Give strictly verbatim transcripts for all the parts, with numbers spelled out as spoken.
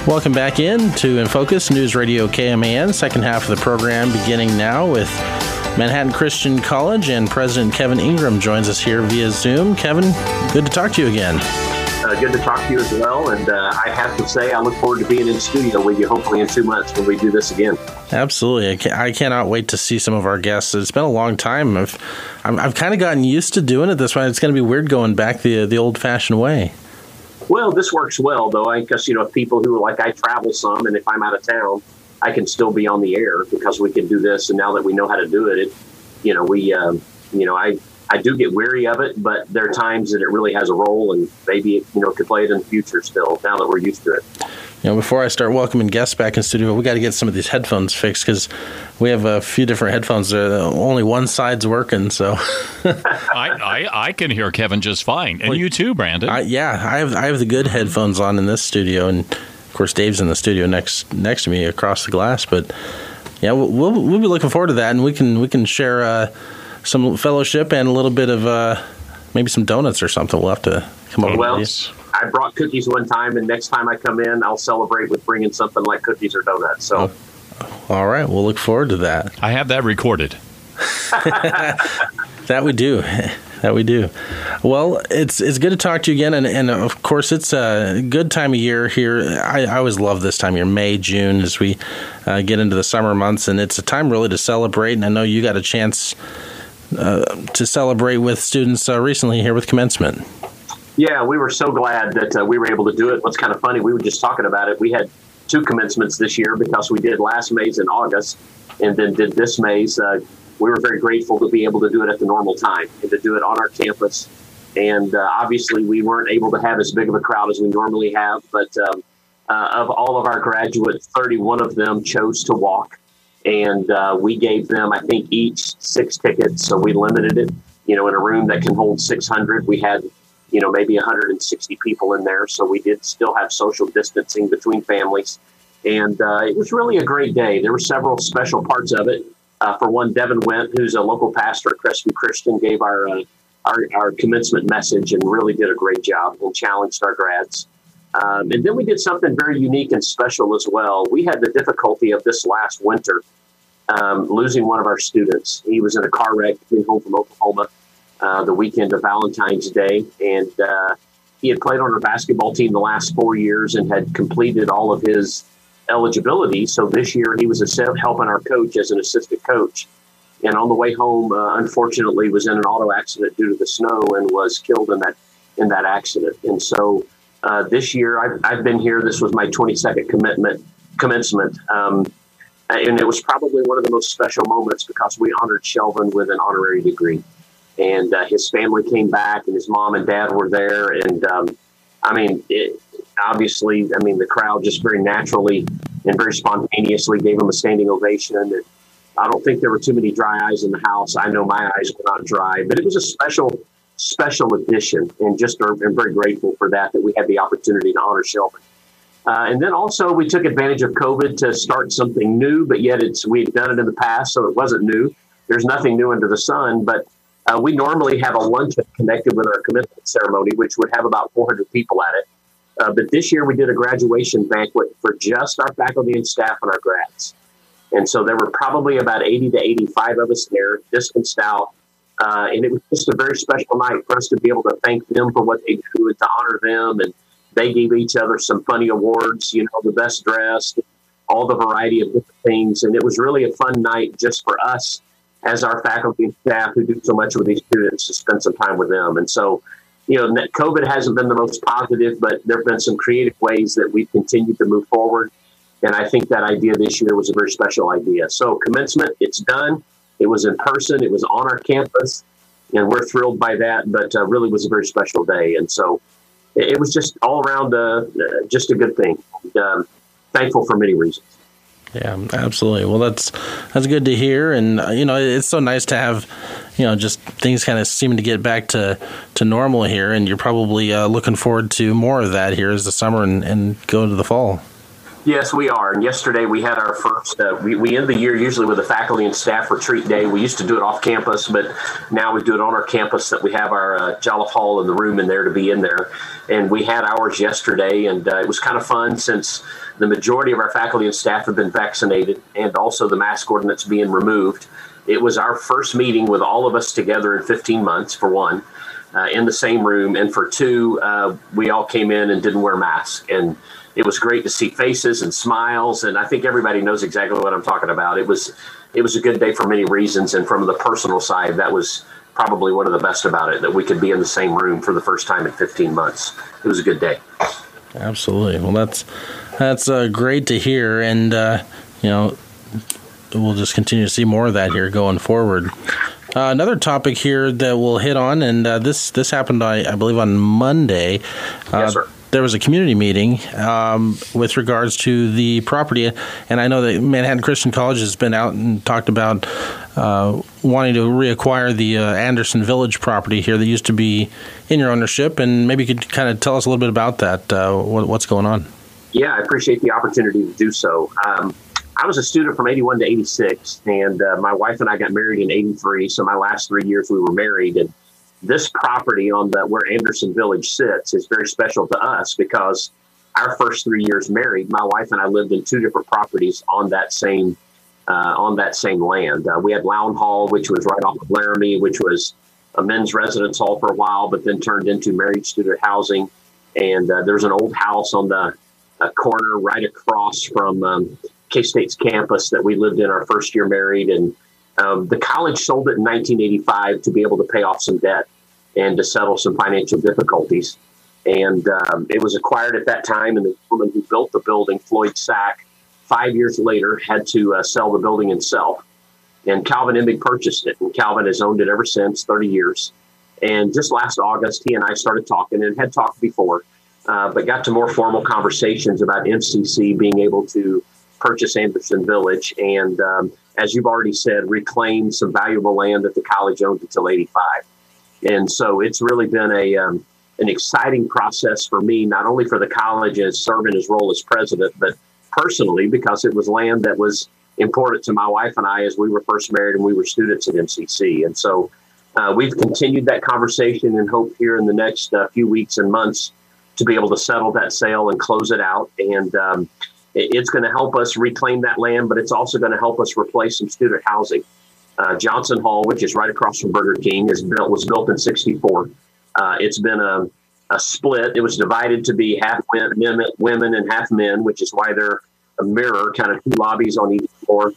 Welcome back in to In Focus, News Radio K M A N. Second half of the program beginning now with Manhattan Christian College, and President Kevin Ingram joins us here via Zoom. Kevin, good to talk to you again. Uh, good to talk to you as well, and uh, I have to say I look forward to being in studio with you hopefully in two months when we do this again. Absolutely. I, can, I cannot wait to see some of our guests. It's been a long time. I've I'm, I've kind of gotten used to doing it this way. It's going to be weird going back the the old-fashioned way. Well, this works well, though, I guess, you know, people who, like, I travel some, and if I'm out of town, I can still be on the air because we can do this, and now that we know how to do it, it you know, we, um, you know, I, I do get weary of it, but there are times that it really has a role, and maybe, you know, could play it in the future still, now that we're used to it. You know, before I start welcoming guests back in studio, we got to get some of these headphones fixed because we have a few different headphones. There, only one side's working, so I, I I can hear Kevin just fine, and well, you too, Brandon. I, yeah, I have I have the good headphones on in this studio, and of course Dave's in the studio next next to me across the glass. But yeah, we'll we'll, we'll be looking forward to that, and we can we can share uh, some fellowship and a little bit of uh, maybe some donuts or something. We'll have to come up well, with these. I brought cookies one time, and next time I come in, I'll celebrate with bringing something like cookies or donuts. So, oh. All right, we'll look forward to that. I have that recorded. That we do. That we do. Well, it's it's good to talk to you again, and, and of course, it's a good time of year here. I, I always love this time of year, May, June, as we uh, get into the summer months, and it's a time really to celebrate, and I know you got a chance uh, to celebrate with students uh, recently here with commencement. Yeah, we were so glad that uh, we were able to do it. What's kind of funny, we were just talking about it. We had two commencements this year because we did last May's in August and then did this May's. Uh, we were very grateful to be able to do it at the normal time and to do it on our campus. And uh, obviously, we weren't able to have as big of a crowd as we normally have. But um, uh, of all of our graduates, thirty-one of them chose to walk. And uh, we gave them, I think, each six tickets. So we limited it, you know, in a room that can hold six hundred. We had you know, maybe one hundred sixty people in there. So we did still have social distancing between families. And uh, it was really a great day. There were several special parts of it. Uh, for one, Devin Went, who's a local pastor at Crestview Christian, gave our, uh, our our commencement message and really did a great job and challenged our grads. Um, and then we did something very unique and special as well. We had the difficulty of this last winter um, losing one of our students. He was in a car wreck coming home from Oklahoma. Uh, the weekend of Valentine's Day, and uh, he had played on our basketball team the last four years and had completed all of his eligibility. So this year he was a, helping our coach as an assistant coach. And on the way home, uh, unfortunately, was in an auto accident due to the snow and was killed in that in that accident. And so uh, this year I've, I've been here. This was my twenty-second commitment commencement. Um, and it was probably one of the most special moments because we honored Shelvin with an honorary degree. And uh, his family came back, and his mom and dad were there. And, um, I mean, it, obviously, I mean, the crowd just very naturally and very spontaneously gave him a standing ovation. And I don't think there were too many dry eyes in the house. I know my eyes were not dry. But it was a special, special addition, and just are, I'm very grateful for that, that we had the opportunity to honor Shelvin. Uh, and then also we took advantage of COVID to start something new, but yet it's we had done it in the past, so it wasn't new. There's nothing new under the sun, but Uh, we normally have a luncheon connected with our commencement ceremony, which would have about four hundred people at it. Uh, but this year we did a graduation banquet for just our faculty and staff and our grads. And so there were probably about eighty to eighty-five of us there, distanced out. Uh, and it was just a very special night for us to be able to thank them for what they do and to honor them. And they gave each other some funny awards, you know, the best dressed, all the variety of different things. And it was really a fun night just for us as our faculty and staff who do so much with these students to spend some time with them. And so, you know, COVID hasn't been the most positive, but there have been some creative ways that we've continued to move forward. And I think that idea this year was a very special idea. So commencement, it's done. It was in person. It was on our campus. And we're thrilled by that, but uh, really was a very special day. And so it, it was just all around uh, just a good thing. And, um, thankful for many reasons. Yeah, absolutely. Well, that's that's good to hear, and uh, you know, it's so nice to have, you know, just things kind of seeming to get back to, to normal here, and you're probably uh, looking forward to more of that here as the summer and, and go to the fall. Yes, we are. And yesterday we had our first, uh, we, we end the year usually with a faculty and staff retreat day. We used to do it off campus, but now we do it on our campus that we have our uh, Jolliffe Hall and the room in there to be in there. And we had ours yesterday, and uh, it was kind of fun since the majority of our faculty and staff have been vaccinated and also the mask ordinance being removed. It was our first meeting with all of us together in fifteen months, for one, uh, in the same room. And for two, uh, we all came in and didn't wear masks. And it was great to see faces and smiles, and I think everybody knows exactly what I'm talking about. It was it was a good day for many reasons, and from the personal side, that was probably one of the best about it, that we could be in the same room for the first time in fifteen months. It was a good day. Absolutely. Well, that's that's uh, great to hear, and uh, you know, we'll just continue to see more of that here going forward. Uh, another topic here that we'll hit on, and uh, this this happened, I, I believe, on Monday. Uh, yes, sir. There was a community meeting um, with regards to the property, and I know that Manhattan Christian College has been out and talked about uh, wanting to reacquire the uh, Anderson Village property here that used to be in your ownership, and maybe you could kind of tell us a little bit about that, uh, what, what's going on. Yeah, I appreciate the opportunity to do so. Um, I was a student from eighty-one to eighty-six, and uh, my wife and I got married in eighty-three, so my last three years we were married, and this property on the where Anderson Village sits is very special to us because our first three years married, my wife and I lived in two different properties on that same uh, on that same land. Uh, we had Lown Hall, which was right off of Laramie, which was a men's residence hall for a while, but then turned into married student housing. And uh, there's an old house on the uh, corner right across from um, K-State's campus that we lived in our first year married. And Um, the college sold it in nineteen eighty-five to be able to pay off some debt and to settle some financial difficulties. And um, it was acquired at that time, and the woman who built the building, Floyd Sack, five years later had to uh, sell the building himself. And Calvin Emig purchased it, and Calvin has owned it ever since, thirty years. And just last August, he and I started talking, and had talked before, uh, but got to more formal conversations about M C C being able to purchase Anderson Village and um, as you've already said, reclaim some valuable land that the college owned until eighty-five. And so it's really been a um, an exciting process for me, not only for the college as serving his role as president, but personally because it was land that was important to my wife and I as we were first married and we were students at M C C. And so uh, we've continued that conversation and hope here in the next uh, few weeks and months to be able to settle that sale and close it out. And um, it's going to help us reclaim that land, but it's also going to help us replace some student housing. Uh, Johnson Hall, which is right across from Burger King, is built, was built in sixty-four. Uh, it's been a, a split. It was divided to be half women, women and half men, which is why they're a mirror, kind of two lobbies on each floor.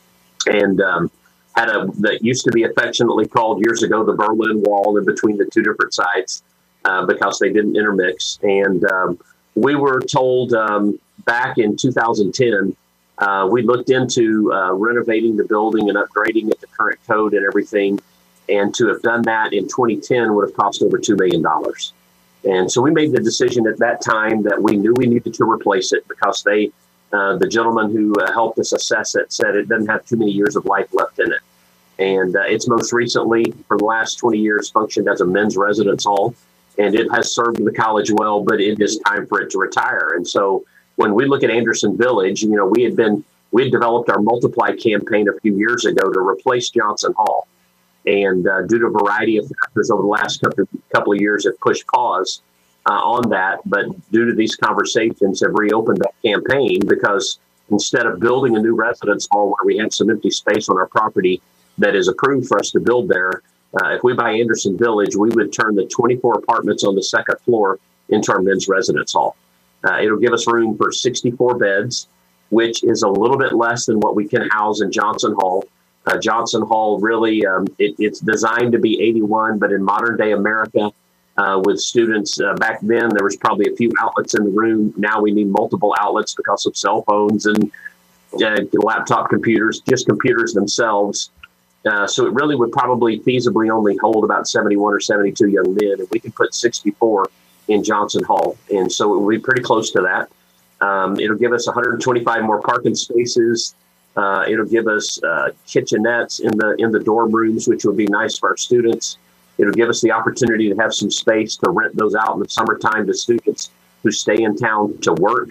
And um, had a that used to be affectionately called years ago the Berlin Wall in between the two different sides uh, because they didn't intermix. And um, we were told um, back in two thousand ten, uh, we looked into uh, renovating the building and upgrading it to current code and everything. And to have done that in twenty ten would have cost over two million dollars. And so we made the decision at that time that we knew we needed to replace it because they, uh, the gentleman who uh, helped us assess it said it doesn't have too many years of life left in it. And uh, it's most recently, for the last twenty years, functioned as a men's residence hall. And it has served the college well, but it is time for it to retire. And so when we look at Anderson Village, you know, we had been, we had developed our Multiply campaign a few years ago to replace Johnson Hall. And uh, due to a variety of factors over the last couple, couple of years have pushed pause uh, on that. But due to these conversations have reopened that campaign because instead of building a new residence hall where we have some empty space on our property that is approved for us to build there, uh, if we buy Anderson Village, we would turn the twenty-four apartments on the second floor into our men's residence hall. Uh, it'll give us room for sixty-four beds, which is a little bit less than what we can house in Johnson Hall. Uh, Johnson Hall really, um, it, it's designed to be eighty-one, but in modern day America, uh, with students uh, back then, there was probably a few outlets in the room. Now we need multiple outlets because of cell phones and uh, laptop computers, just computers themselves. Uh, so it really would probably feasibly only hold about seventy-one or seventy-two young men, and we can put sixty-four in Johnson Hall. And so it will be pretty close to that. Um, it'll give us one hundred twenty-five more parking spaces. Uh, it'll give us uh, kitchenettes in the in the dorm rooms, which would be nice for our students. It'll give us the opportunity to have some space to rent those out in the summertime to students who stay in town to work.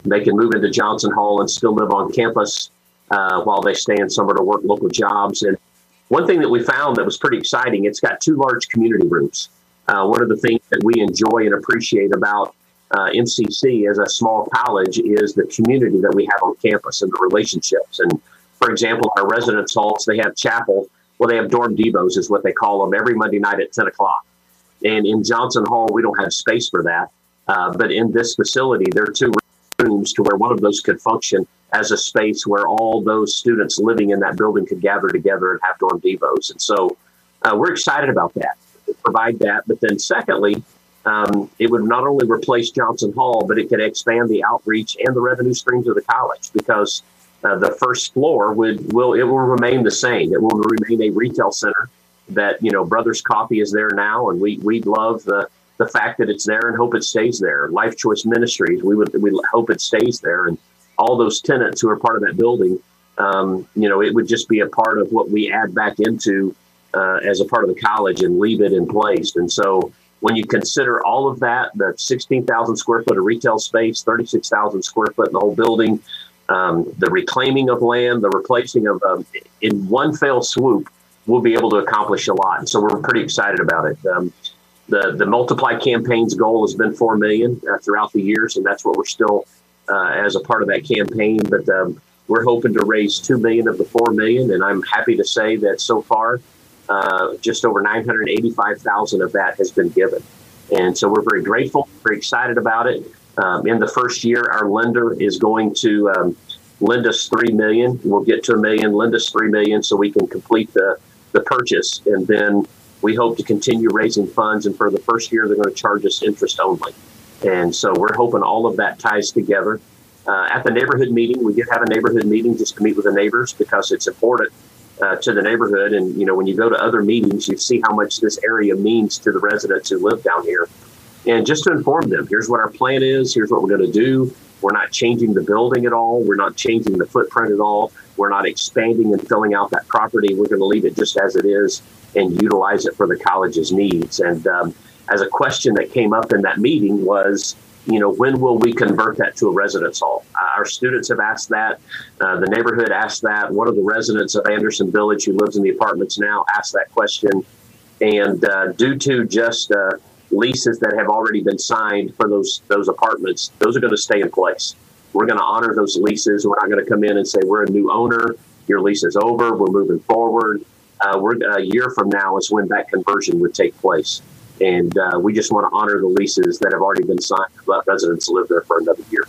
they can move into Johnson Hall and still live on campus uh, while they stay in summer to work local jobs. And one thing that we found that was pretty exciting, it's got two large community rooms. Uh, one of the things that we enjoy and appreciate about uh, M C C as a small college is the community that we have on campus and the relationships. And for example, our residence halls, they have chapel. Well, they have dorm devos is what they call them every Monday night at ten o'clock. And in Johnson Hall, we don't have space for that. Uh, but in this facility, there are two rooms to where one of those could function as a space where all those students living in that building could gather together and have dorm devos. And so uh, we're excited about that, to provide that. But then secondly, um, it would not only replace Johnson Hall, but it could expand the outreach and the revenue streams of the college, because uh, the first floor would will it will remain the same. It will remain a retail center that, you know, Brothers Coffee is there now, and we we love the the fact that it's there and hope it stays there. Life Choice Ministries, we would we hope it stays there, and all those tenants who are part of that building, um, you know, it would just be a part of what we add back into uh, as a part of the college and leave it in place. And so when you consider all of that, the sixteen thousand square foot of retail space, thirty-six thousand square foot in the whole building, um, the reclaiming of land, the replacing of, um, in one fell swoop, we'll be able to accomplish a lot. And so we're pretty excited about it. Um, the, the Multiply campaign's goal has been four million dollars uh, throughout the years, and that's what we're still uh, as a part of that campaign. But um, we're hoping to raise two million dollars of the four million dollars, and I'm happy to say that so far, uh, just over nine hundred eighty-five thousand dollars of that has been given. And so we're very grateful, very excited about it. Um, in the first year, our lender is going to um, lend us three million dollars. We'll get to a million, lend us three million dollars so we can complete the, the purchase. And then we hope to continue raising funds. And for the first year, they're going to charge us interest only. And so we're hoping all of that ties together. Uh, at the neighborhood meeting, we did have a neighborhood meeting just to meet with the neighbors, because it's important uh, to the neighborhood. And, you know, when you go to other meetings, you see how much this area means to the residents who live down here. And just to inform them, here's what our plan is. Here's what we're going to do. We're not changing the building at all. We're not changing the footprint at all. We're not expanding and filling out that property. We're going to leave it just as it is and utilize it for the college's needs. And um, as a question that came up in that meeting was, you know, when will we convert that to a residence hall? Uh, our students have asked that. Uh, the neighborhood asked that. One of the residents of Anderson Village who lives in the apartments now asked that question. And uh, due to just uh, leases that have already been signed for those those apartments, those are going to stay in place. We're going to honor those leases. We're not going to come in and say, we're a new owner, your lease is over, we're moving forward. Uh, we're a year from now is when that conversion would take place. And uh, we just want to honor the leases that have already been signed to let residents live there for another year.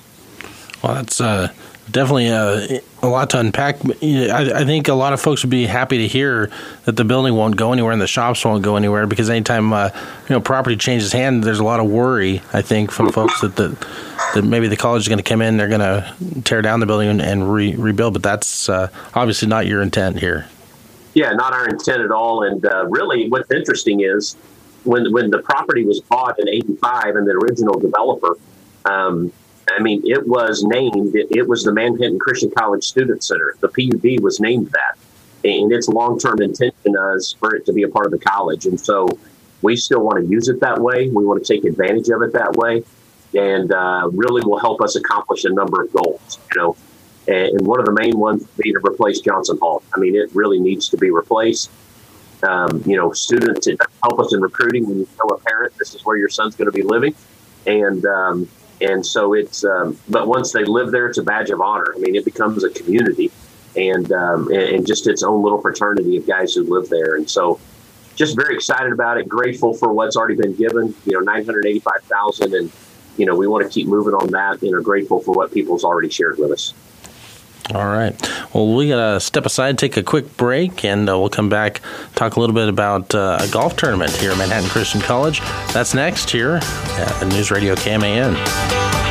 Well, that's uh, definitely a, a lot to unpack. I, I think a lot of folks would be happy to hear that the building won't go anywhere and the shops won't go anywhere, because anytime uh, you know property changes hands, there's a lot of worry, I think, from folks that the, that maybe the college is going to come in, they're going to tear down the building and, and re, rebuild. But that's uh, obviously not your intent here. Yeah, not our intent at all. And uh, really what's interesting is when when the property was bought in eighty-five and the original developer, um, I mean, it was named, it, it was the Manhattan Christian College Student Center. The P U D was named that. And its long-term intention is for it to be a part of the college. And so we still want to use it that way. We want to take advantage of it that way. And uh, really will help us accomplish a number of goals, you know. And one of the main ones would be to replace Johnson Hall. I mean, it really needs to be replaced. Um, you know, students, it help us in recruiting when you tell a parent this is where your son's going to be living. And um, and so it's, um, but once they live there, it's a badge of honor. I mean, it becomes a community and, um, and, and just its own little fraternity of guys who live there. And so just very excited about it, grateful for what's already been given, you know, nine hundred eighty-five thousand. And, you know, we want to keep moving on that and are grateful for what people's already shared with us. All right. Well, we got to step aside, take a quick break, and uh, we'll come back, talk a little bit about uh, a golf tournament here at Manhattan Christian College. That's next here at the News Radio K M A N.